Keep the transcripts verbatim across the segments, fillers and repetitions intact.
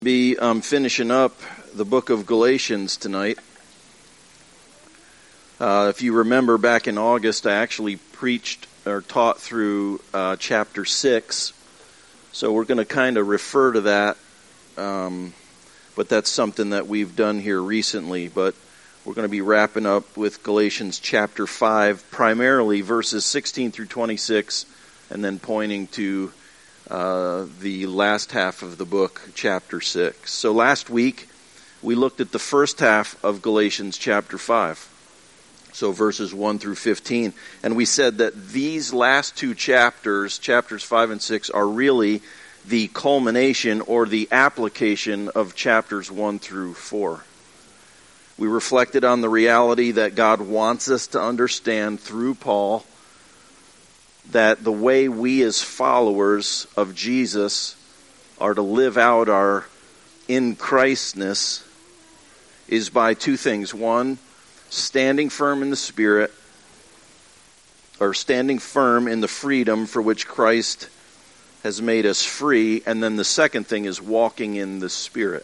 Be um, finishing up the book of Galatians tonight. Uh, if you remember, back in August, I actually preached or taught through uh, chapter six. So we're going to kind of refer to that, um, but that's something that we've done here recently. But we're going to be wrapping up with Galatians chapter five, primarily verses sixteen through twenty-six, and then pointing to Uh, the last half of the book, chapter six. So last week, we looked at the first half of Galatians chapter five. So verses one through fifteen. And we said that these last two chapters, chapters five and six, are really the culmination or the application of chapters one through four. We reflected on the reality that God wants us to understand through Paul that the way we as followers of Jesus are to live out our in Christness is by two things. One, standing firm in the Spirit, or standing firm in the freedom for which Christ has made us free. And then the second thing is walking in the Spirit.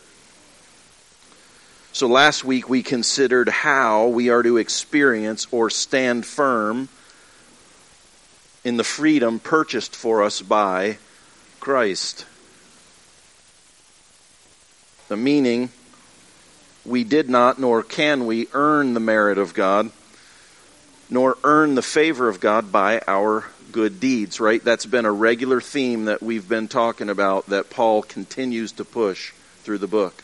So last week we considered how we are to experience or stand firm in the freedom purchased for us by Christ. The meaning, we did not nor can we earn the merit of God, nor earn the favor of God by our good deeds, right? That's been a regular theme that we've been talking about that Paul continues to push through the book.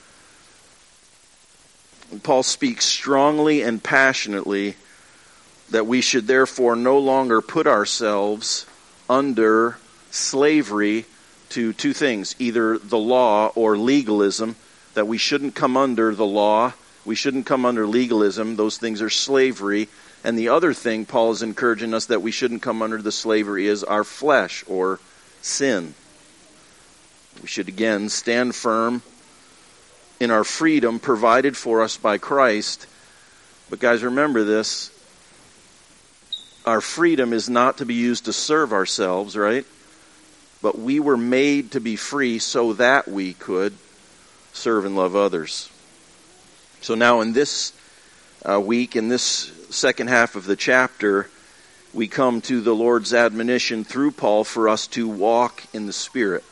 Paul speaks strongly and passionately that we should therefore no longer put ourselves under slavery to two things, either the law or legalism, that we shouldn't come under the law, we shouldn't come under legalism, those things are slavery. And the other thing Paul is encouraging us that we shouldn't come under the slavery is our flesh or sin. We should again stand firm in our freedom provided for us by Christ. But guys, remember this. Our freedom is not to be used to serve ourselves, right? But we were made to be free so that we could serve and love others. So now in this uh, week, in this second half of the chapter, we come to the Lord's admonition through Paul for us to walk in the Spirit.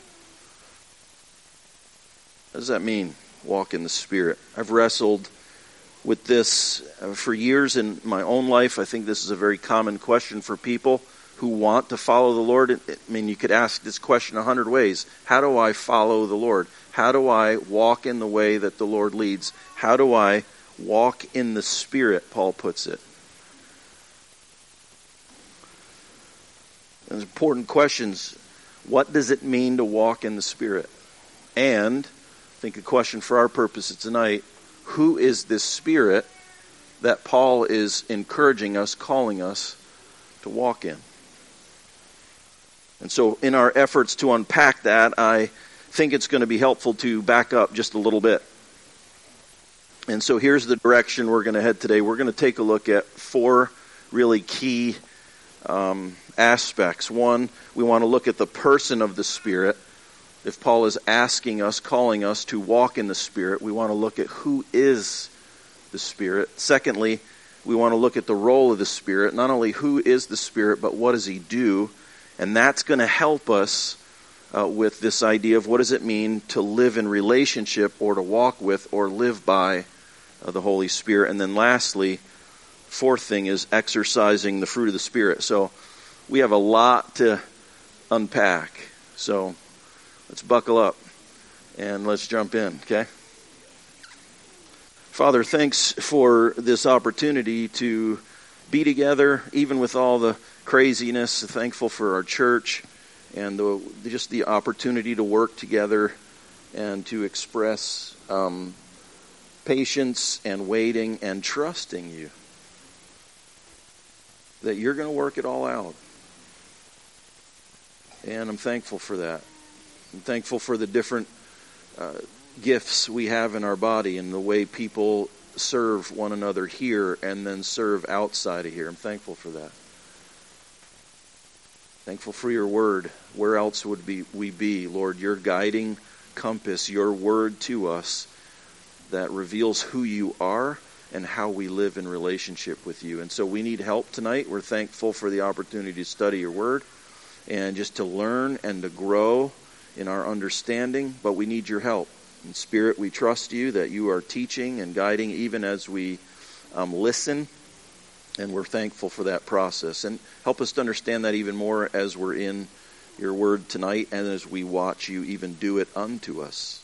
What does that mean, walk in the Spirit? I've wrestled with this uh, for years in my own life. I think this is a very common question for people who want to follow the Lord. I mean, you could ask this question a hundred ways. How do I follow the Lord? How do I walk in the way that the Lord leads? How do I walk in the Spirit, Paul puts it. There's important questions. What does it mean to walk in the Spirit? And I think a question for our purposes tonight, who is this Spirit that Paul is encouraging us, calling us to walk in? And so in our efforts to unpack that, I think it's going to be helpful to back up just a little bit. And so here's the direction we're going to head today. We're going to take a look at four really key um, aspects. One, we want to look at the person of the Spirit. If Paul is asking us, calling us to walk in the Spirit, we want to look at who is the Spirit. Secondly, we want to look at the role of the Spirit. Not only who is the Spirit, but what does He do? And that's going to help us uh, with this idea of what does it mean to live in relationship or to walk with or live by uh, the Holy Spirit. And then lastly, fourth thing is exercising the fruit of the Spirit. So we have a lot to unpack. So let's buckle up and let's jump in, okay? Father, thanks for this opportunity to be together, even with all the craziness. Thankful for our church and the, just the opportunity to work together and to express um, patience and waiting and trusting you that you're going to work it all out. And I'm thankful for that. I'm thankful for the different uh, gifts we have in our body and the way people serve one another here and then serve outside of here. I'm thankful for that. Thankful for your word. Where else would be, we be, Lord? Your guiding compass, your word to us that reveals who you are and how we live in relationship with you. And so we need help tonight. We're thankful for the opportunity to study your word and just to learn and to grow in our understanding, but we need your help. In Spirit, we trust you that you are teaching and guiding even as we um, listen, and we're thankful for that process. And help us to understand that even more as we're in your word tonight and as we watch you even do it unto us.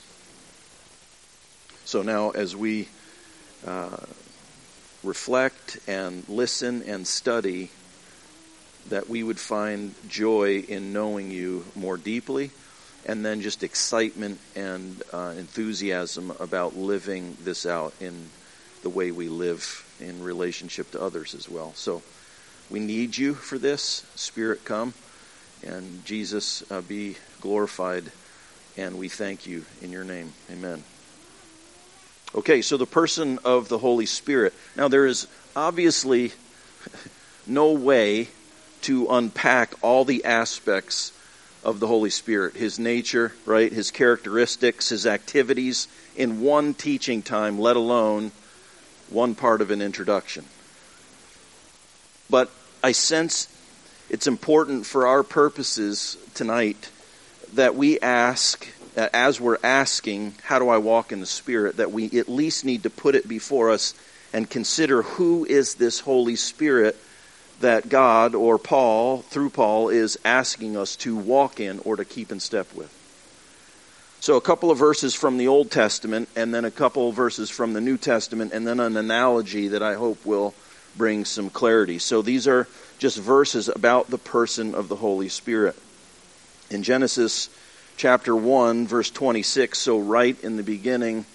So now as we uh, reflect and listen and study, that we would find joy in knowing you more deeply, and then just excitement and uh, enthusiasm about living this out in the way we live in relationship to others as well. So we need you for this. Spirit, come, and Jesus uh, be glorified, and we thank you in your name. Amen. Okay, so the person of the Holy Spirit. Now there is obviously no way to unpack all the aspects of the Holy Spirit, his nature, right, his characteristics, his activities in one teaching time, let alone one part of an introduction. But I sense it's important for our purposes tonight that we ask, as we're asking, how do I walk in the Spirit, that we at least need to put it before us and consider who is this Holy Spirit that God or Paul, through Paul, is asking us to walk in or to keep in step with. So a couple of verses from the Old Testament, and then a couple of verses from the New Testament, and then an analogy that I hope will bring some clarity. So these are just verses about the person of the Holy Spirit. In Genesis chapter one, verse twenty-six, so right in the beginning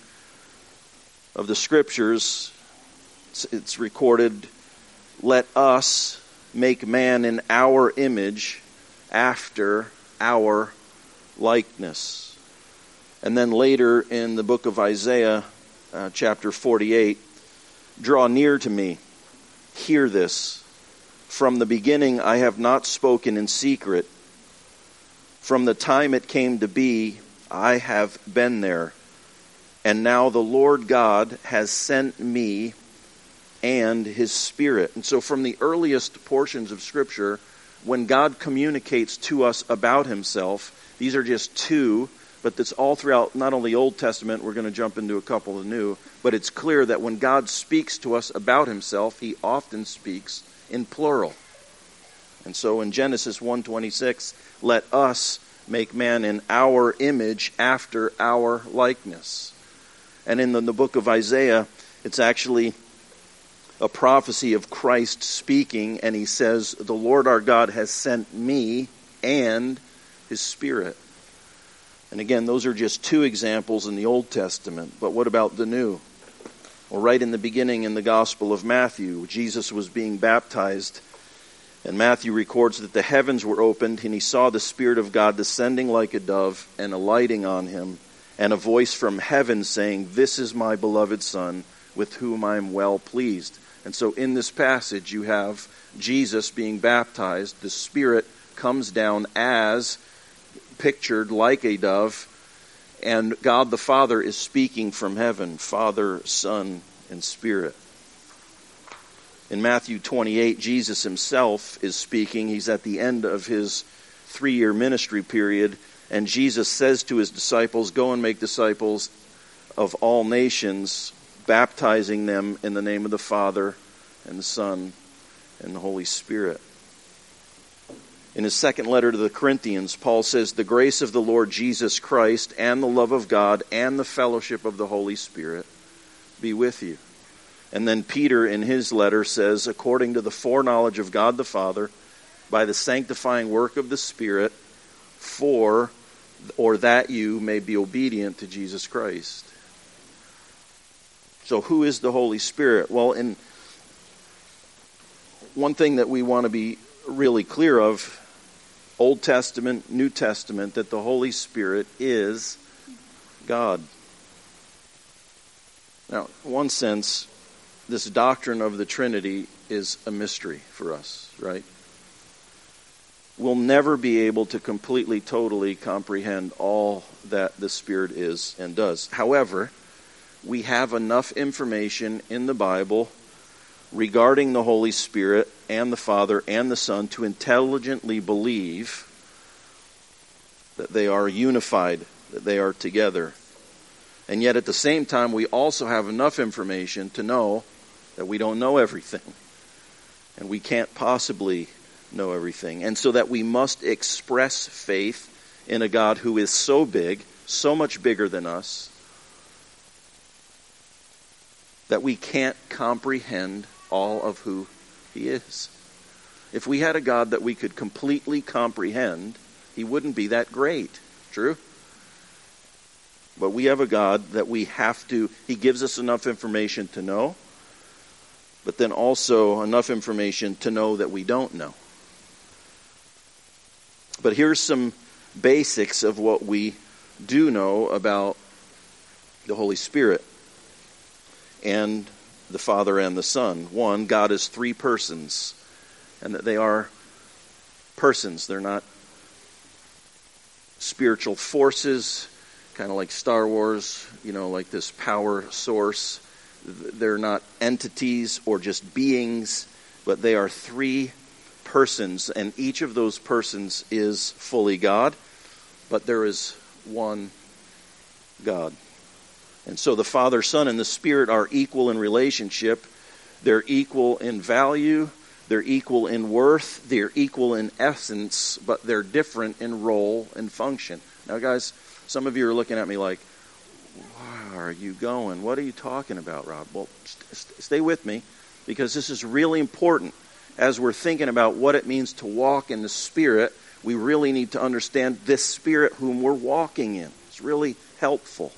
of the Scriptures, it's, it's recorded, let us make man in our image after our likeness. And then later in the book of Isaiah, uh, chapter forty-eight, draw near to me, hear this. From the beginning I have not spoken in secret. From the time it came to be, I have been there. And now the Lord God has sent me and his Spirit. And so from the earliest portions of Scripture, when God communicates to us about himself, these are just two, but it's all throughout not only Old Testament, we're going to jump into a couple of new, but it's clear that when God speaks to us about himself, he often speaks in plural. And so in Genesis one twenty-six, let us make man in our image after our likeness. And in the, the book of Isaiah, it's actually a prophecy of Christ speaking, and he says, the Lord our God has sent me and his Spirit. And again, those are just two examples in the Old Testament. But what about the New? Well, right in the beginning in the Gospel of Matthew, Jesus was being baptized, and Matthew records that the heavens were opened, and he saw the Spirit of God descending like a dove and alighting on him, and a voice from heaven saying, this is my beloved Son, with whom I am well pleased. And so in this passage you have Jesus being baptized. The Spirit comes down as pictured like a dove, and God the Father is speaking from heaven, Father, Son, and Spirit. In Matthew twenty-eight, Jesus himself is speaking. He's at the end of his three-year ministry period, and Jesus says to his disciples, go and make disciples of all nations, baptizing them in the name of the Father and the Son and the Holy Spirit. In his second letter to the Corinthians, Paul says, the grace of the Lord Jesus Christ and the love of God and the fellowship of the Holy Spirit be with you. And then Peter in his letter says, according to the foreknowledge of God the Father, by the sanctifying work of the Spirit, for or that you may be obedient to Jesus Christ. So who is the Holy Spirit? Well, in one thing that we want to be really clear of, Old Testament, New Testament, that the Holy Spirit is God. Now, in one sense, this doctrine of the Trinity is a mystery for us, right? we'll never be able to completely, totally comprehend all that the Spirit is and does. However, we have enough information in the Bible regarding the Holy Spirit and the Father and the Son to intelligently believe that they are unified, that they are together. And yet at the same time, we also have enough information to know that we don't know everything. And we can't possibly know everything. And so that we must express faith in a God who is so big, so much bigger than us, that we can't comprehend all of who He is. If we had a God that we could completely comprehend, He wouldn't be that great. True? But we have a God that we have to, He gives us enough information to know, but then also enough information to know that we don't know. But here's some basics of what we do know about the Holy Spirit and the Father and the Son. One, God is three persons, and that they are persons. They're not spiritual forces, kind of like Star Wars, you know, like this power source. They're not entities or just beings, but they are three persons, and each of those persons is fully God, but there is one God. And so the Father, Son, and the Spirit are equal in relationship. They're equal in value. They're equal in worth. They're equal in essence, but they're different in role and function. Now, guys, some of you are looking at me like, where are you going? What are you talking about, Rob? Well, st- stay with me, because this is really important. As we're thinking about what it means to walk in the Spirit, we really need to understand this Spirit whom we're walking in. It's really helpful.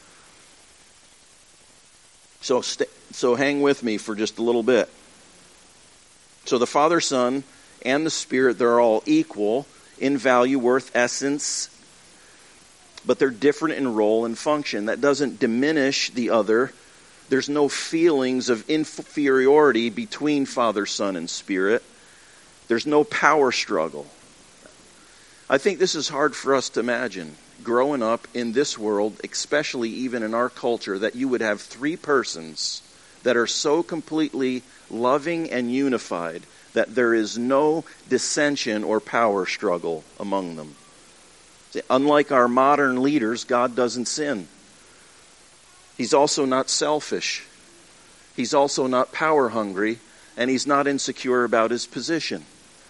So, st- so hang with me for just a little bit. So the Father, Son, and the Spirit, they're all equal in value, worth, essence, but they're different in role and function. That doesn't diminish the other. There's no feelings of inferiority between Father, Son, and Spirit. There's no power struggle. I think this is hard for us to imagine, growing up in this world, especially even in our culture, that you would have three persons that are so completely loving and unified that there is no dissension or power struggle among them. See, unlike our modern leaders, God doesn't sin. He's also not selfish. He's also not power hungry, and He's not insecure about His position.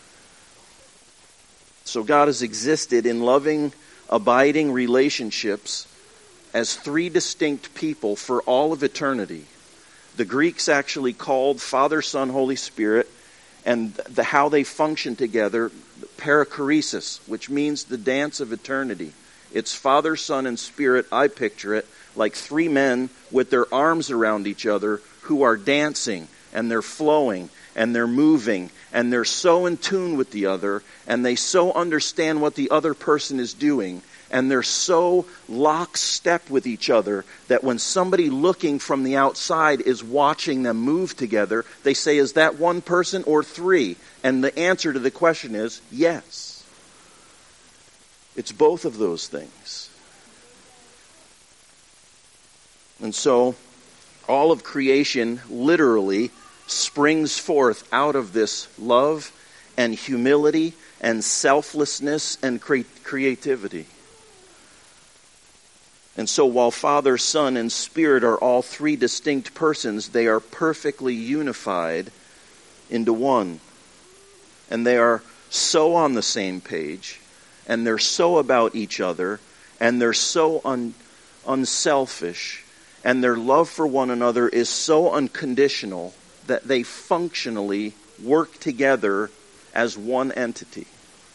So God has existed in loving, abiding relationships as three distinct people for all of eternity. The Greeks actually called Father, Son, Holy Spirit, and the, how they function together, perichoresis, which means the dance of eternity. It's Father, Son, and Spirit, I picture it, like three men with their arms around each other who are dancing, and they're flowing, and they're moving, and they're so in tune with the other, and they so understand what the other person is doing, and they're so lockstep with each other that when somebody looking from the outside is watching them move together, they say, is that one person or three? And the answer to the question is yes. It's both of those things. And so all of creation literally springs forth out of this love and humility and selflessness and cre- creativity. And so while Father, Son, and Spirit are all three distinct persons, they are perfectly unified into one. And they are so on the same page, and they're so about each other, and they're so un- unselfish, and their love for one another is so unconditional that they functionally work together as one entity.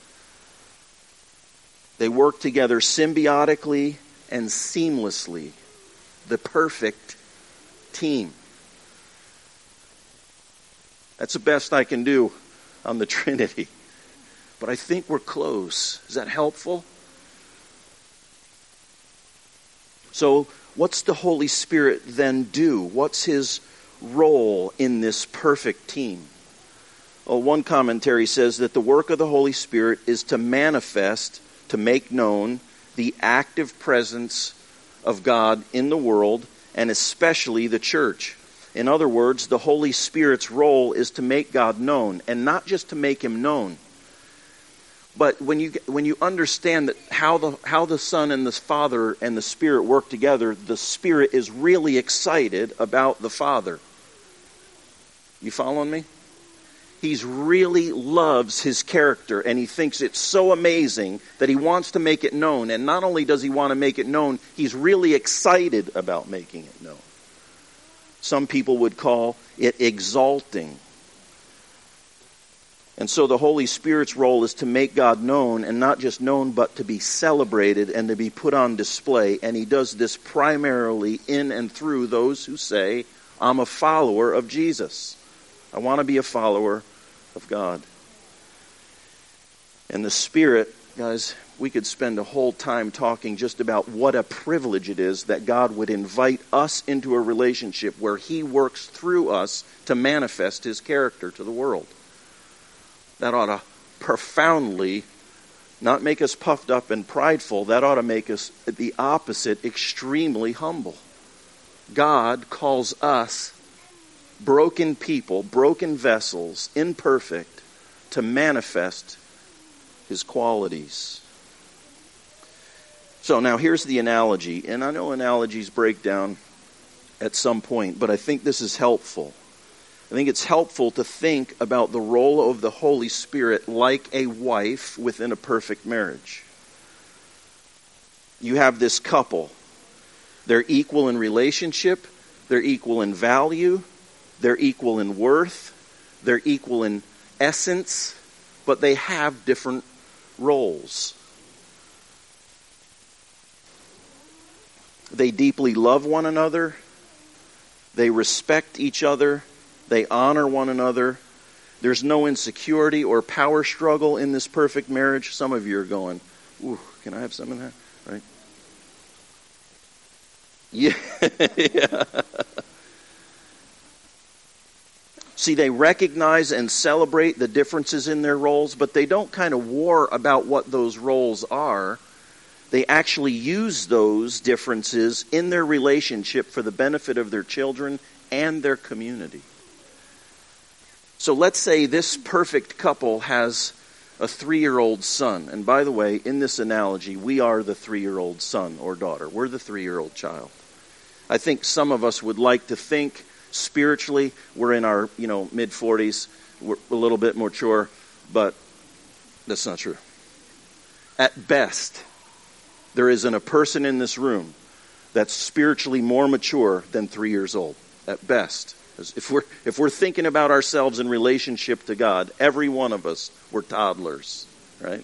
They work together symbiotically and seamlessly, the perfect team. That's the best I can do on the Trinity. But I think we're close. Is that helpful? So, what's the Holy Spirit then do? What's His role in this perfect team? Well, one commentary says that the work of the Holy Spirit is to manifest, to make known, the active presence of God in the world, and especially the church. In other words, the Holy Spirit's role is to make God known, and not just to make him known. But when you when you understand that how the how the Son and the Father and the Spirit work together, the Spirit is really excited about the Father. You following me? He really loves his character, and he thinks it's so amazing that he wants to make it known. And not only does he want to make it known, he's really excited about making it known. Some people would call it exalting. And so the Holy Spirit's role is to make God known, and not just known, but to be celebrated and to be put on display. And he does this primarily in and through those who say, I'm a follower of Jesus. I want to be a follower of God. And the Spirit, guys, we could spend a whole time talking just about what a privilege it is that God would invite us into a relationship where he works through us to manifest his character to the world. That ought to profoundly not make us puffed up and prideful. That ought to make us, the opposite, extremely humble. God calls us broken people, broken vessels, imperfect, to manifest his qualities. So now here's the analogy, and I know analogies break down at some point, but I think this is helpful. I think it's helpful to think about the role of the Holy Spirit like a wife within a perfect marriage. You have this couple. They're equal in relationship, they're equal in value, they're equal in worth, they're equal in essence, but they have different roles. They deeply love one another, they respect each other, they honor one another. There's no insecurity or power struggle in this perfect marriage. Some of you are going, ooh, can I have some of that? Right? Yeah. yeah. See, they recognize and celebrate the differences in their roles, but they don't kind of war about what those roles are. They actually use those differences in their relationship for the benefit of their children and their community. So let's say this perfect couple has a three-year-old son. And by the way, in this analogy, we are the three-year-old son or daughter. We're the three-year-old child. I think some of us would like to think spiritually we're in our, you know, mid-forties. We're a little bit mature, but that's not true. At best, there isn't a person in this room that's spiritually more mature than three years old. At best. If we're, if we're thinking about ourselves in relationship to God, every one of us, we're toddlers, right?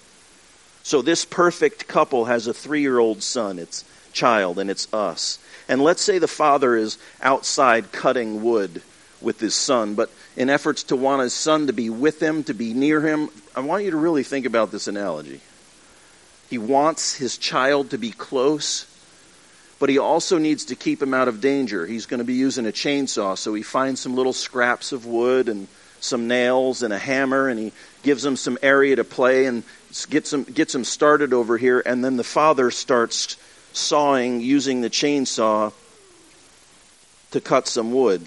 So this perfect couple has a three-year-old son, it's child, and it's us. And let's say the father is outside cutting wood with his son, but in efforts to want his son to be with him, to be near him, I want you to really think about this analogy. He wants his child to be close, but he also needs to keep him out of danger. He's going to be using a chainsaw, so he finds some little scraps of wood and some nails and a hammer, and he gives him some area to play and gets him, gets him started over here, and then the father starts sawing using the chainsaw to cut some wood.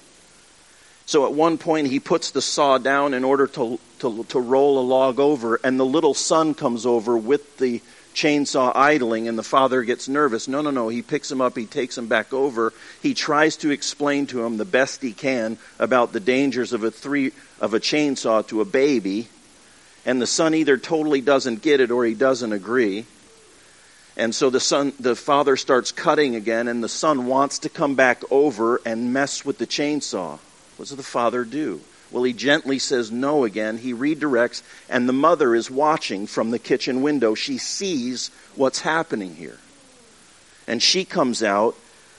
So at one point he puts the saw down in order to, to, to roll a log over, and the little son comes over with the chainsaw idling, and the father gets nervous. No, no, no. He picks him up. He takes him back over. He tries to explain to him the best he can about the dangers of a three of a chainsaw to a baby, and the son either totally doesn't get it or he doesn't agree. And so the son, the father starts cutting again, and the son wants to come back over and mess with the chainsaw. What does the father do? Well, he gently says no again. He redirects, and the mother is watching from the kitchen window. She sees what's happening here. And she comes out,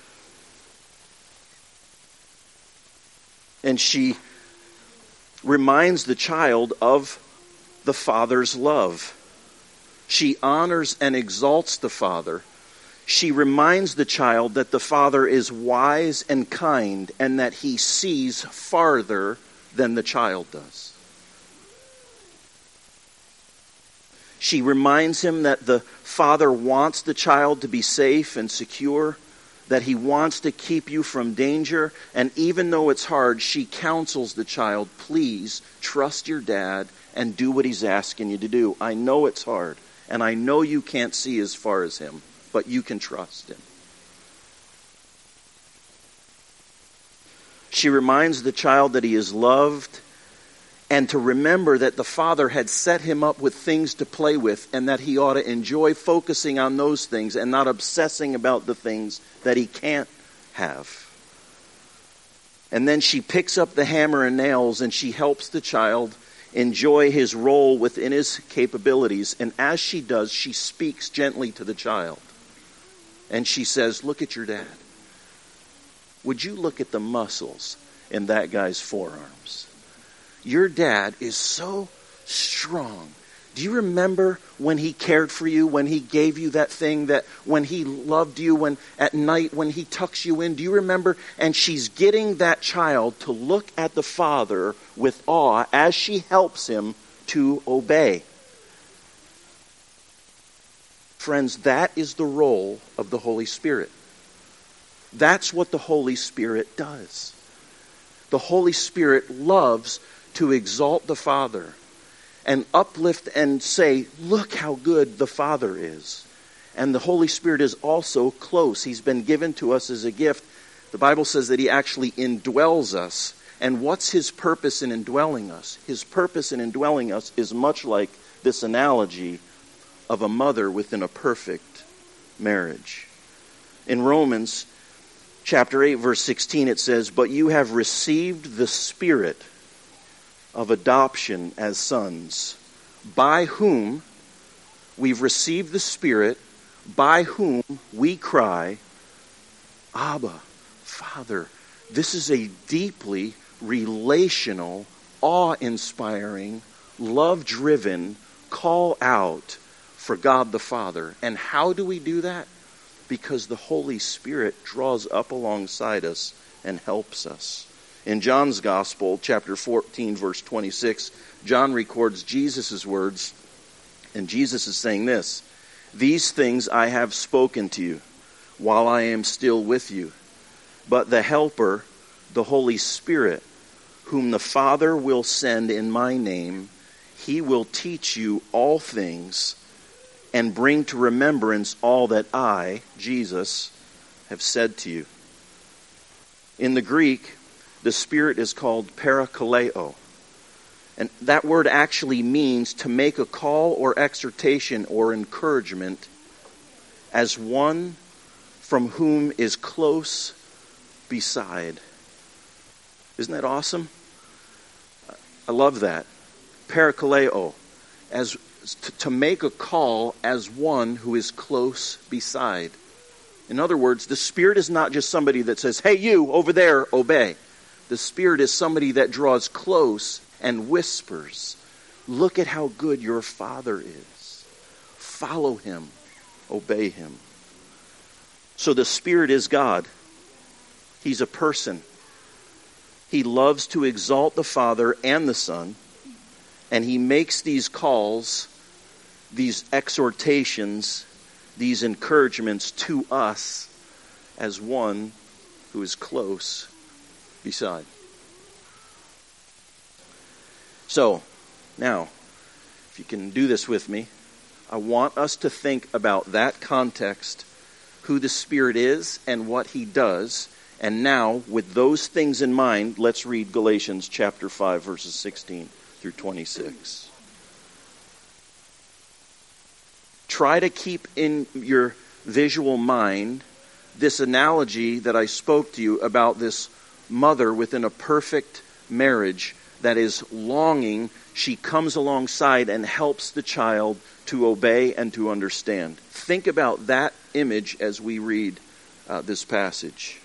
and she reminds the child of the father's love. She honors and exalts the father. She reminds the child that the father is wise and kind and that he sees farther than the child does. She reminds him that the father wants the child to be safe and secure, that he wants to keep you from danger, and even though it's hard, she counsels the child, please trust your dad and do what he's asking you to do. I know it's hard, and I know you can't see as far as him, but you can trust him. She reminds the child that he is loved, and to remember that the father had set him up with things to play with, and that he ought to enjoy focusing on those things and not obsessing about the things that he can't have. And then she picks up the hammer and nails and she helps the child enjoy his role within his capabilities. And as she does, she speaks gently to the child. And she says, look at your dad. Would you look at the muscles in that guy's forearms? Your dad is so strong. Do you remember when he cared for you, when he gave you that thing, that when he loved you, when at night when he tucks you in? Do you remember? And she's getting that child to look at the father with awe as she helps him to obey. Friends, that is the role of the Holy Spirit. That's what the Holy Spirit does. The Holy Spirit loves to exalt the Father and uplift and say, look how good the Father is. And the Holy Spirit is also close. He's been given to us as a gift. The Bible says that he actually indwells us. And what's his purpose in indwelling us? His purpose in indwelling us is much like this analogy of a mother within a perfect marriage. In Romans chapter eight, verse sixteen, it says, but you have received the Spirit of adoption as sons, by whom we've received the Spirit, by whom we cry, Abba, Father. This is a deeply relational, awe-inspiring, love-driven call out for God the Father. And how do we do that? Because the Holy Spirit draws up alongside us and helps us. In John's Gospel, chapter fourteen, verse twenty-six, John records Jesus' words, and Jesus is saying this, these things I have spoken to you while I am still with you. But the Helper, the Holy Spirit, whom the Father will send in my name, he will teach you all things and bring to remembrance all that I, Jesus, have said to you. In the Greek, the Spirit is called parakaleo. And that word actually means to make a call or exhortation or encouragement as one from whom is close beside. Isn't that awesome? I love that. Parakaleo, as to, to make a call as one who is close beside. In other words, the Spirit is not just somebody that says, hey, you over there, obey. The Spirit is somebody that draws close and whispers, look at how good your Father is. Follow him. Obey him. So the Spirit is God. He's a person. He loves to exalt the Father and the Son. And he makes these calls, these exhortations, these encouragements to us as one who is close beside. So, now, if you can do this with me, I want us to think about that context, who the Spirit is and what he does. And now, with those things in mind, let's read Galatians chapter five, verses sixteen through twenty-six. Try to keep in your visual mind this analogy that I spoke to you about this mother within a perfect marriage that is longing. She comes alongside and helps the child to obey and to understand. Think about that image as we read uh, this passage.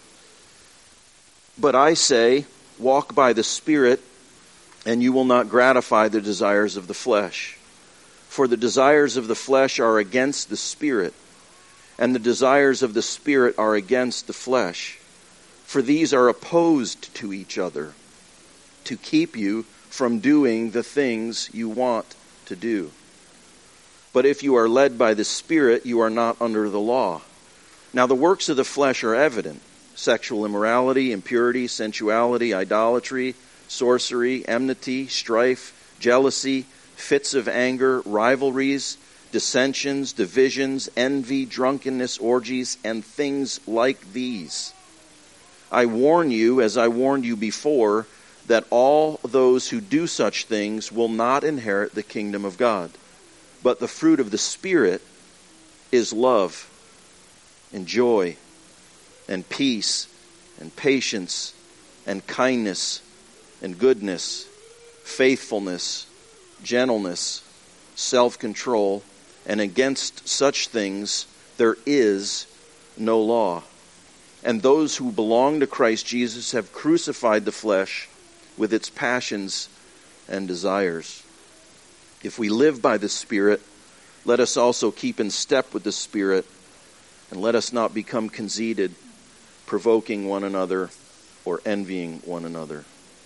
But I say, walk by the Spirit, and you will not gratify the desires of the flesh. For the desires of the flesh are against the Spirit, and the desires of the Spirit are against the flesh. For these are opposed to each other, to keep you from doing the things you want to do. But if you are led by the Spirit, you are not under the law. Now the works of the flesh are evident: sexual immorality, impurity, sensuality, idolatry, sorcery, enmity, strife, jealousy, fits of anger, rivalries, dissensions, divisions, envy, drunkenness, orgies, and things like these. I warn you, as I warned you before, that all those who do such things will not inherit the kingdom of God. But the fruit of the Spirit is love and joy and peace and patience and kindness and goodness, faithfulness, gentleness, self-control, and against such things there is no law. And those who belong to Christ Jesus have crucified the flesh with its passions and desires. If we live by the Spirit, let us also keep in step with the Spirit, and let us not become conceited, provoking one another or envying one another.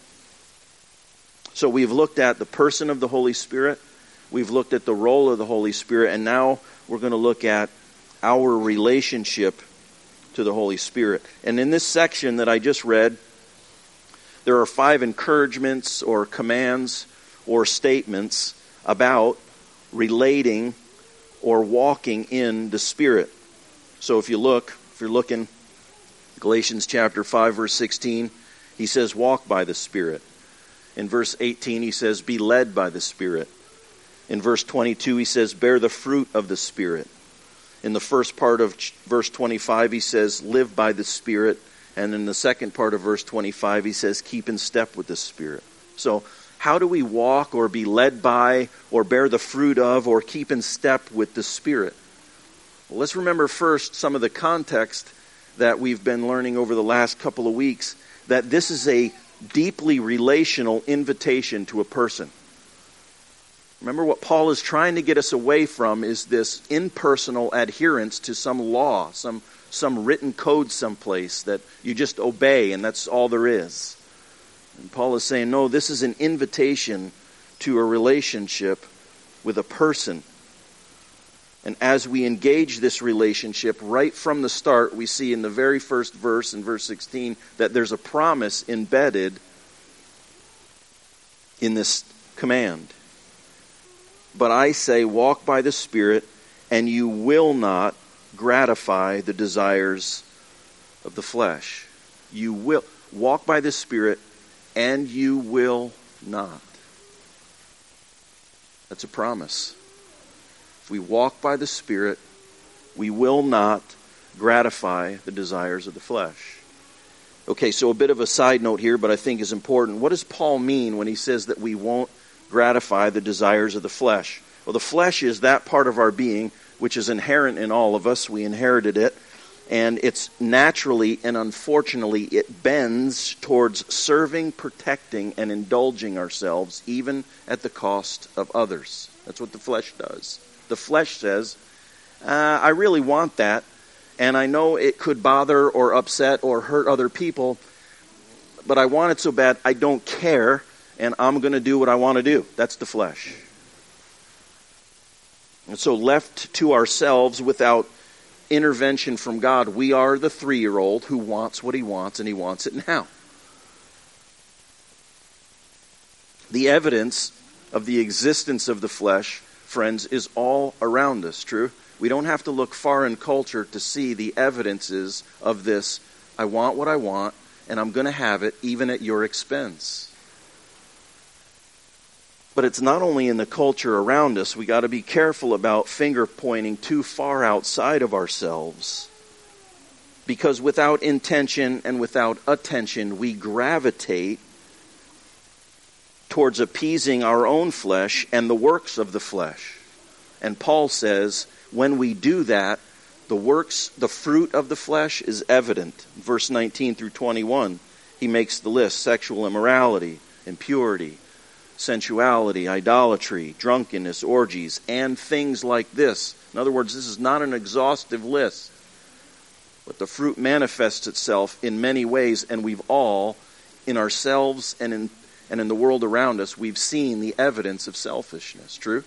So we've looked at the person of the Holy Spirit, we've looked at the role of the Holy Spirit, and now we're going to look at our relationship to the Holy Spirit. And in this section that I just read, there are five encouragements or commands or statements about relating or walking in the Spirit. So if you look, if you're looking, Galatians chapter five, verse sixteen, he says, walk by the Spirit. In verse eighteen, he says, be led by the Spirit. In verse twenty-two, he says, bear the fruit of the Spirit. In the first part of verse twenty-five, he says, live by the Spirit. And in the second part of verse twenty-five, he says, keep in step with the Spirit. So how do we walk or be led by or bear the fruit of or keep in step with the Spirit? Well, let's remember first some of the context that we've been learning over the last couple of weeks, that this is a deeply relational invitation to a person. Remember, what Paul is trying to get us away from is this impersonal adherence to some law, some some written code someplace that you just obey and that's all there is. And Paul is saying, no, this is an invitation to a relationship with a person. And as we engage this relationship, right from the start, we see in the very first verse, in verse sixteen, that there's a promise embedded in this command. But I say, walk by the Spirit, and you will not gratify the desires of the flesh. You will walk by the Spirit, and you will not. That's a promise. If we walk by the Spirit, we will not gratify the desires of the flesh. Okay, so a bit of a side note here, but I think is important. What does Paul mean when he says that we won't gratify the desires of the flesh? Well, the flesh is that part of our being which is inherent in all of us. We inherited it. And it's naturally and unfortunately, it bends towards serving, protecting, and indulging ourselves, even at the cost of others. That's what the flesh does. The flesh says, uh, I really want that, and I know it could bother or upset or hurt other people, but I want it so bad, I don't care, and I'm going to do what I want to do. That's the flesh. And so left to ourselves without intervention from God, we are the three-year-old who wants what he wants, and he wants it now. The evidence of the existence of the flesh, friends, is all around us, true? We don't have to look far in culture to see the evidences of this. I want what I want, and I'm going to have it even at your expense. But it's not only in the culture around us. We got to be careful about finger pointing too far outside of ourselves. Because without intention and without attention, we gravitate towards appeasing our own flesh and the works of the flesh. And Paul says, when we do that, the works, the fruit of the flesh is evident. Verse nineteen through twenty-one, he makes the list: sexual immorality, impurity, sensuality, idolatry, drunkenness, orgies, and things like this. In other words, this is not an exhaustive list. But the fruit manifests itself in many ways, and we've all, in ourselves and in and in the world around us, we've seen the evidence of selfishness. True?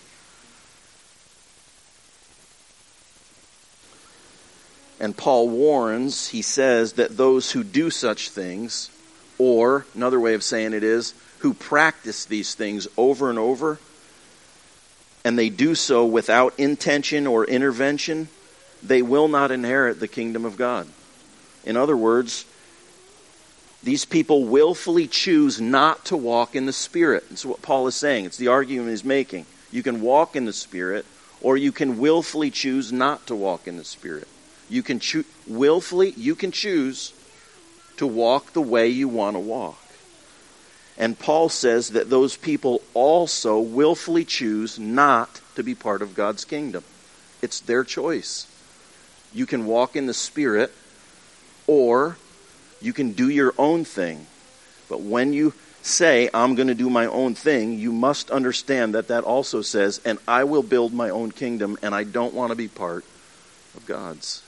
And Paul warns, he says, that those who do such things, or another way of saying it is, who practice these things over and over, and they do so without intention or intervention, they will not inherit the kingdom of God. In other words, these people willfully choose not to walk in the Spirit. That's what Paul is saying. It's the argument he's making. You can walk in the Spirit, or you can willfully choose not to walk in the Spirit. You can cho- willfully, you can choose to walk the way you want to walk. And Paul says that those people also willfully choose not to be part of God's kingdom. It's their choice. You can walk in the Spirit, or you can do your own thing. But when you say, I'm going to do my own thing, you must understand that that also says, and I will build my own kingdom, and I don't want to be part of God's.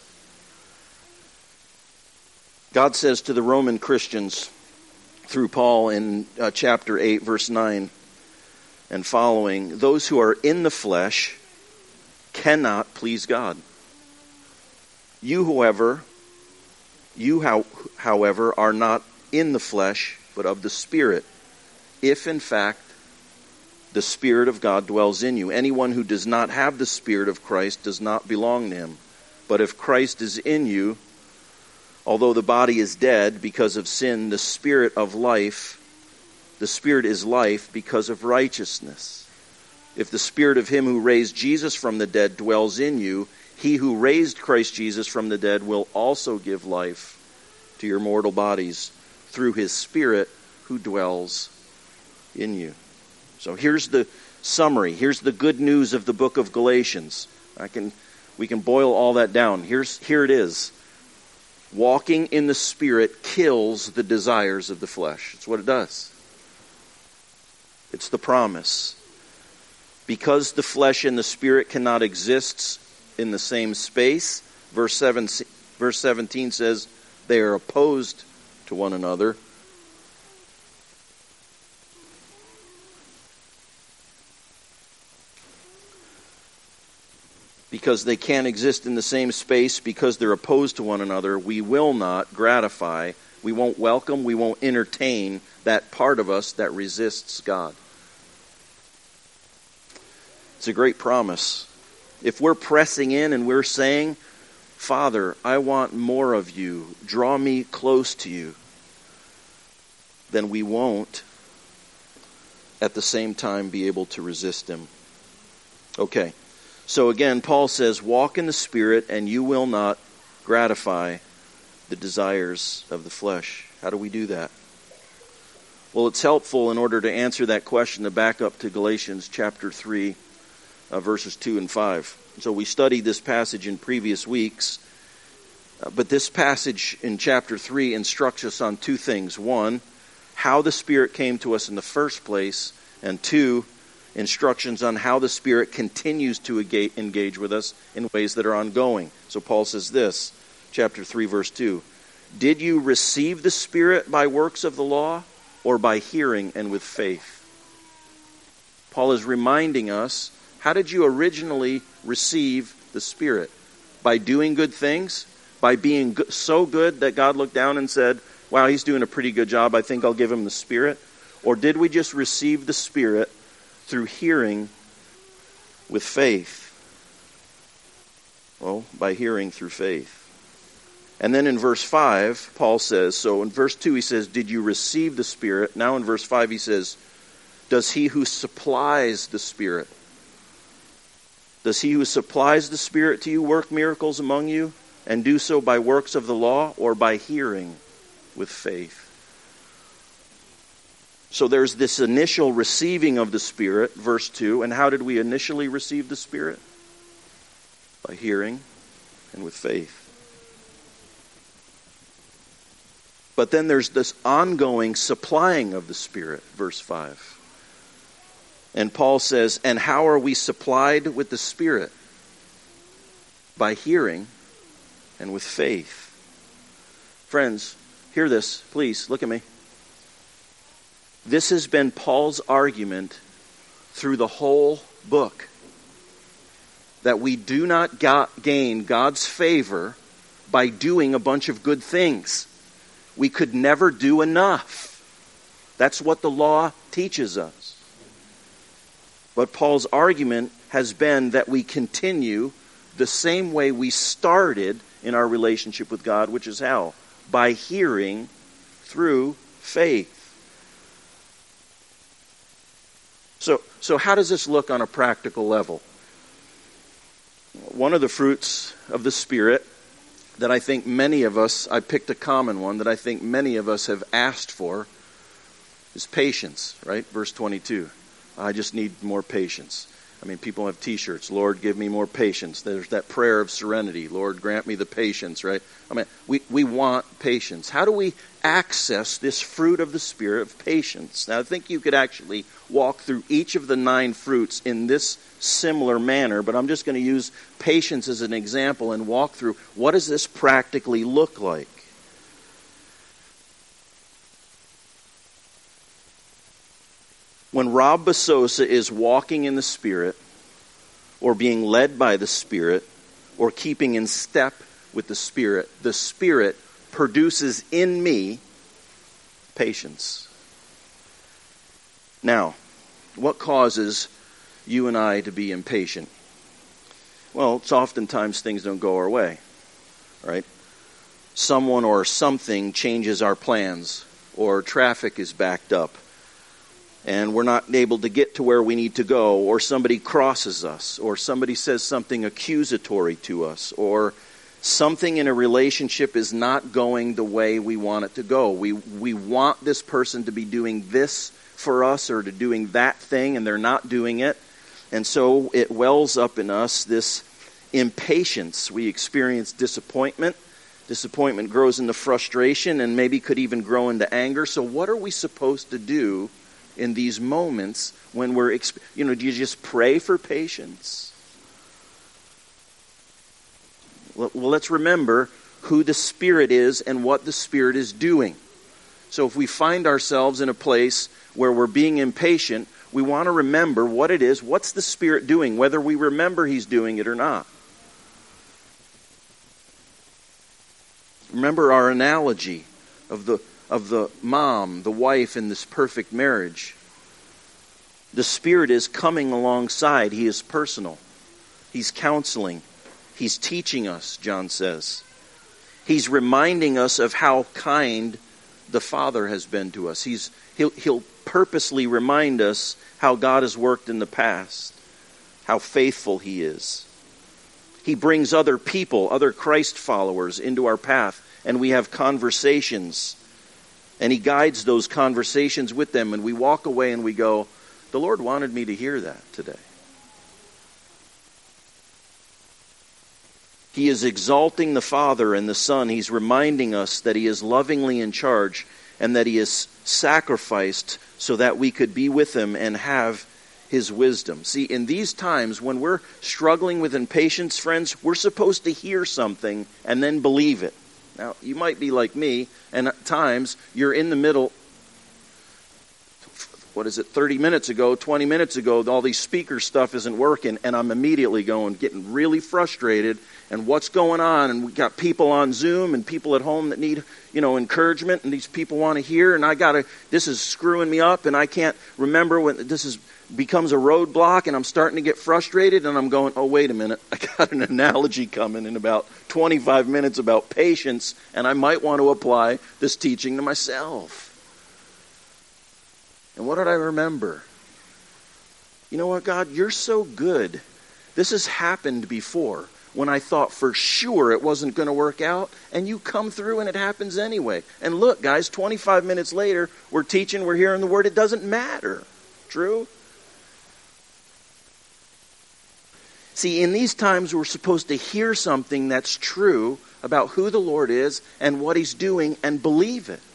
God says to the Roman Christians through Paul in uh, chapter eight, verse nine and following, those who are in the flesh cannot please God. You, however, you, how, however, are not in the flesh, but of the Spirit, if in fact the Spirit of God dwells in you. Anyone who does not have the Spirit of Christ does not belong to him. But if Christ is in you, although the body is dead because of sin, the Spirit of life, the Spirit is life because of righteousness. If the Spirit of him who raised Jesus from the dead dwells in you, he who raised Christ Jesus from the dead will also give life to your mortal bodies through his Spirit who dwells in you. So here's the summary. Here's the good news of the book of Galatians. I can, we can boil all that down. Here's, here it is. Walking in the Spirit kills the desires of the flesh. It's what it does. It's the promise. Because the flesh and the Spirit cannot exist in the same space, verse seven, verse seventeen says they are opposed to one another. Because they can't exist in the same space, because they're opposed to one another, we will not gratify, we won't welcome, we won't entertain that part of us that resists God. It's a great promise. If we're pressing in and we're saying, Father, I want more of you, draw me close to you, then we won't at the same time be able to resist him. Okay. So again, Paul says, walk in the Spirit and you will not gratify the desires of the flesh. How do we do that? Well, it's helpful in order to answer that question to back up to Galatians chapter three, uh, verses two and five. So we studied this passage in previous weeks, uh, but this passage in chapter three instructs us on two things. One, how the Spirit came to us in the first place, and two, instructions on how the Spirit continues to engage with us in ways that are ongoing. So Paul says this, chapter three, verse two. Did you receive the Spirit by works of the law, or by hearing and with faith? Paul is reminding us, how did you originally receive the Spirit? By doing good things? By being so good that God looked down and said, wow, he's doing a pretty good job, I think I'll give him the Spirit? Or did we just receive the Spirit through hearing with faith? Well, by hearing through faith. And then in verse five, Paul says, so in verse two he says, did you receive the Spirit? Now in verse five he says, does he who supplies the Spirit, does he who supplies the Spirit to you work miracles among you, and do so by works of the law or by hearing with faith? So there's this initial receiving of the Spirit, verse two. And how did we initially receive the Spirit? By hearing and with faith. But then there's this ongoing supplying of the Spirit, verse five. And Paul says, and how are we supplied with the Spirit? By hearing and with faith. Friends, hear this, please, look at me. This has been Paul's argument through the whole book. That we do not got, gain God's favor by doing a bunch of good things. We could never do enough. That's what the law teaches us. But Paul's argument has been that we continue the same way we started in our relationship with God, which is how? By hearing through faith. So, so how does this look on a practical level? One of the fruits of the Spirit that I think many of us, I picked a common one that I think many of us have asked for, is patience, right? Verse twenty-two. I just need more patience. I mean, people have t-shirts, Lord, give me more patience. There's that prayer of serenity, Lord, grant me the patience, right? I mean, we, we want patience. How do we access this fruit of the Spirit of patience? Now, I think you could actually walk through each of the nine fruits in this similar manner, but I'm just going to use patience as an example and walk through what does this practically look like. When Rob Basosa is walking in the Spirit, or being led by the Spirit, or keeping in step with the Spirit, the Spirit produces in me patience. Now, what causes you and I to be impatient? Well, it's oftentimes things don't go our way, right? Someone or something changes our plans, or traffic is backed up, and we're not able to get to where we need to go, or somebody crosses us, or somebody says something accusatory to us, or something in a relationship is not going the way we want it to go. We we want this person to be doing this for us or to doing that thing, and they're not doing it. And so it wells up in us this impatience. We experience disappointment. Disappointment grows into frustration and maybe could even grow into anger. So what are we supposed to do in these moments when we're, you know, do you just pray for patience? Well, let's remember who the Spirit is and what the Spirit is doing. So if we find ourselves in a place where we're being impatient, we want to remember what it is, what's the Spirit doing, whether we remember He's doing it or not. Remember our analogy of the of the mom, the wife in this perfect marriage. The Spirit is coming alongside. He is personal. He's counseling. He's teaching us, John says. He's reminding us of how kind the Father has been to us. He's he'll, he'll purposely remind us how God has worked in the past, how faithful He is. He brings other people, other Christ followers into our path, and we have conversations. And He guides those conversations with them, and we walk away and we go, the Lord wanted me to hear that today. He is exalting the Father and the Son. He's reminding us that He is lovingly in charge and that He is sacrificed so that we could be with Him and have His wisdom. See, in these times when we're struggling with impatience, friends, we're supposed to hear something and then believe it. Now, you might be like me, and at times you're in the middle. What is it, thirty minutes ago, twenty minutes ago, all these speaker stuff isn't working, and I'm immediately going, getting really frustrated, and what's going on, and we got people on Zoom, and people at home that need, you know, encouragement, and these people want to hear, and I gotta, this is screwing me up, and I can't remember when this is, becomes a roadblock, and I'm starting to get frustrated, and I'm going, oh, wait a minute, I got an analogy coming in about twenty-five minutes about patience, and I might want to apply this teaching to myself. And what did I remember? You know what, God, you're so good. This has happened before when I thought for sure it wasn't going to work out, and you come through and it happens anyway. And look, guys, twenty-five minutes later, we're teaching, we're hearing the word, it doesn't matter. True? See, in these times, we're supposed to hear something that's true about who the Lord is and what He's doing and believe it.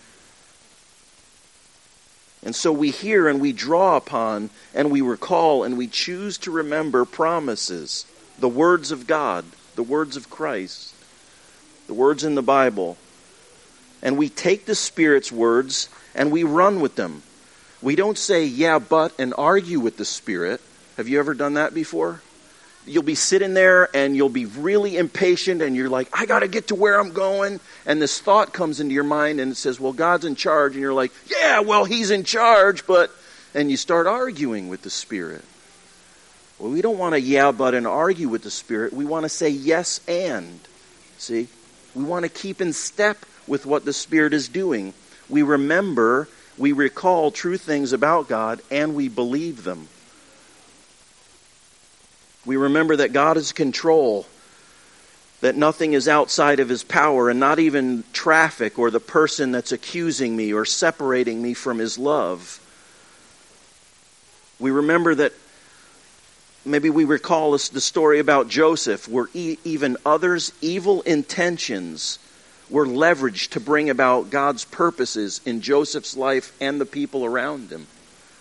And so we hear and we draw upon and we recall and we choose to remember promises, the words of God, the words of Christ, the words in the Bible. And we take the Spirit's words and we run with them. We don't say, yeah, but, and argue with the Spirit. Have you ever done that before? You'll be sitting there and you'll be really impatient and you're like, I got to get to where I'm going. And this thought comes into your mind and it says, well, God's in charge. And you're like, yeah, well, he's in charge, but, and you start arguing with the Spirit. Well, we don't want to yeah, but, and argue with the Spirit. We want to say yes, and. See? We want to keep in step with what the Spirit is doing. We remember, we recall true things about God, and we believe them. We remember that God is in control, that nothing is outside of his power, and not even traffic or the person that's accusing me or separating me from his love. We remember that maybe we recall the story about Joseph, where e- even others' evil intentions were leveraged to bring about God's purposes in Joseph's life and the people around him.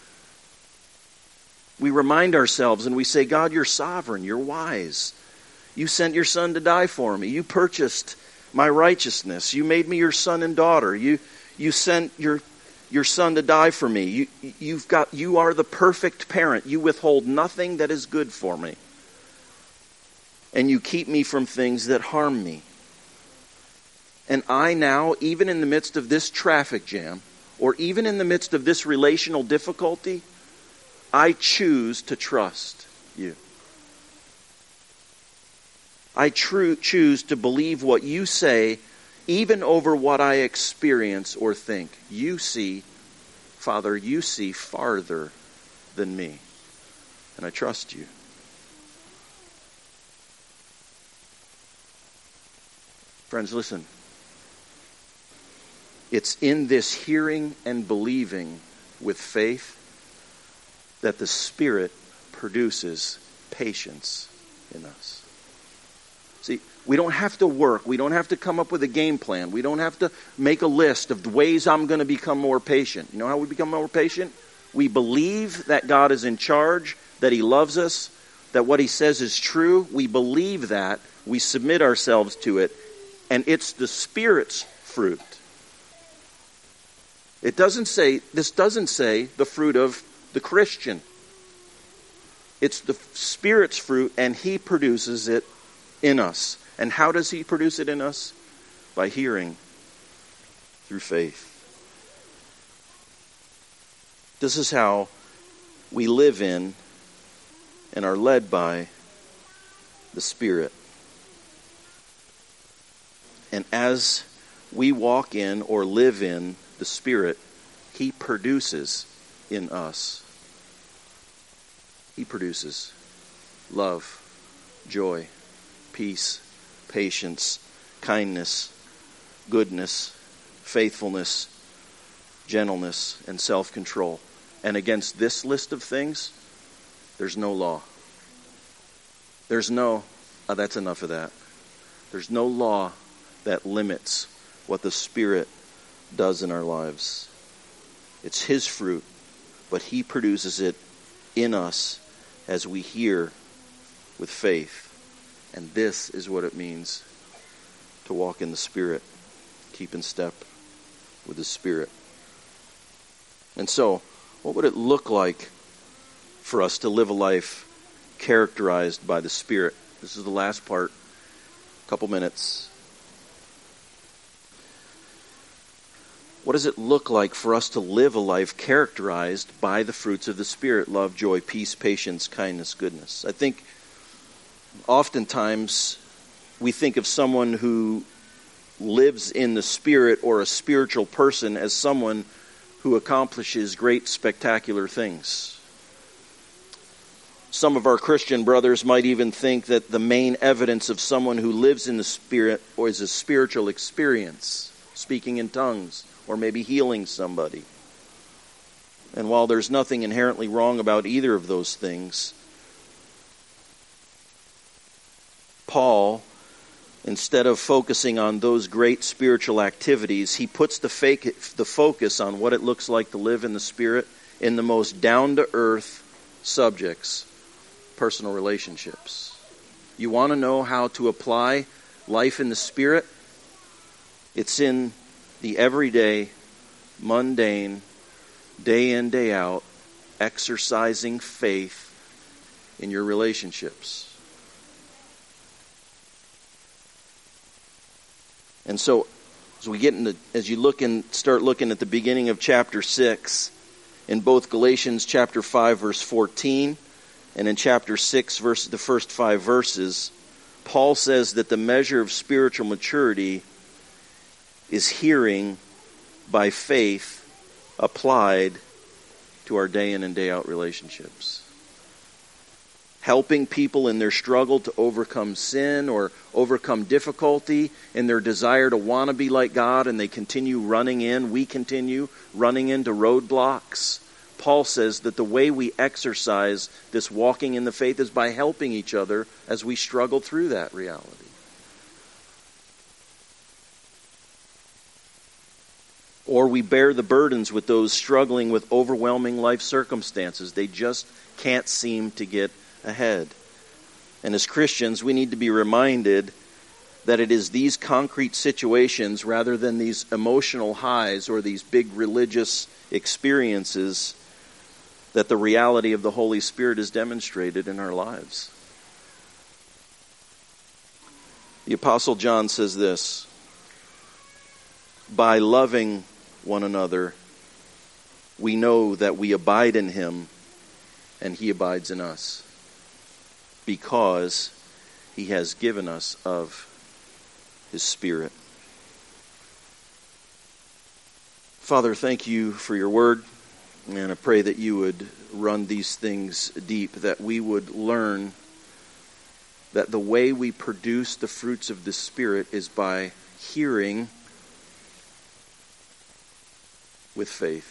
We remind ourselves and we say, God, you're sovereign, you're wise. You sent your son to die for me. You purchased my righteousness. You made me your son and daughter. You you sent your your son to die for me. You you've got you are the perfect parent. You withhold nothing that is good for me. And you keep me from things that harm me. And I now, even in the midst of this traffic jam, or even in the midst of this relational difficulty, I choose to trust you. I tr- choose to believe what you say, even over what I experience or think. You see, Father, you see farther than me. And I trust you. Friends, listen. It's in this hearing and believing with faith that the Spirit produces patience in us. See, we don't have to work. We don't have to come up with a game plan. We don't have to make a list of ways I'm going to become more patient. You know how we become more patient? We believe that God is in charge, that he loves us, that what he says is true. We believe that. We submit ourselves to it. And it's the Spirit's fruit. It doesn't say, this doesn't say the fruit of the Christian. It's the Spirit's fruit, and he produces it in us. And how does he produce it in us? By hearing through faith. This is how we live in and are led by the Spirit. And as we walk in or live in the Spirit, he produces in us. He produces love, joy, peace, patience, kindness, goodness, faithfulness, gentleness, and self-control. And against this list of things, there's no law. There's no, oh, that's enough of that. There's no law that limits what the Spirit does in our lives. It's his fruit, but he produces it in us as we hear with faith. And this is what it means to walk in the Spirit, keep in step with the Spirit. And so, what would it look like for us to live a life characterized by the Spirit? This is the last part, a couple minutes. What does it look like for us to live a life characterized by the fruits of the Spirit? Love, joy, peace, patience, kindness, goodness. I think oftentimes we think of someone who lives in the Spirit or a spiritual person as someone who accomplishes great, spectacular things. Some of our Christian brothers might even think that the main evidence of someone who lives in the Spirit or is a spiritual experience, speaking in tongues, or maybe healing somebody. And while there's nothing inherently wrong about either of those things, Paul, instead of focusing on those great spiritual activities, he puts the, fake, the focus on what it looks like to live in the Spirit in the most down-to-earth subjects, personal relationships. You want to know how to apply life in the Spirit? It's in the everyday, mundane, day in, day out, exercising faith in your relationships. And so, as we get into, as you look and start looking at the beginning of chapter six, in both Galatians chapter five, verse fourteen, and in chapter six, verse the first five verses, Paul says that the measure of spiritual maturity is hearing by faith applied to our day in and day out relationships. Helping people in their struggle to overcome sin or overcome difficulty in their desire to want to be like God, and they continue running in, we continue running into roadblocks. Paul says that the way we exercise this walking in the faith is by helping each other as we struggle through that reality. Or we bear the burdens with those struggling with overwhelming life circumstances. They just can't seem to get ahead. And as Christians, we need to be reminded that it is these concrete situations rather than these emotional highs or these big religious experiences that the reality of the Holy Spirit is demonstrated in our lives. The Apostle John says this: by loving one another, we know that we abide in him and he abides in us, because he has given us of his Spirit. Father, thank you for your word, and I pray that you would run these things deep, that we would learn that the way we produce the fruits of the Spirit is by hearing with faith.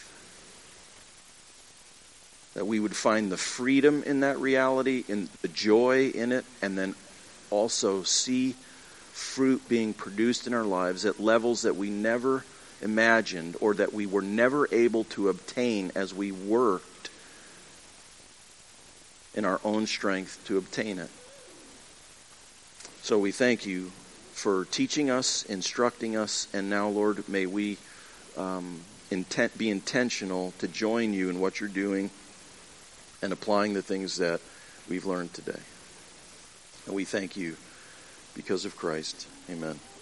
That we would find the freedom in that reality, in the joy in it, and then also see fruit being produced in our lives at levels that we never imagined or that we were never able to obtain as we worked in our own strength to obtain it. So we thank you for teaching us, instructing us, and now, Lord, may we um, intent, be intentional to join you in what you're doing and applying the things that we've learned today. And we thank you because of Christ. Amen.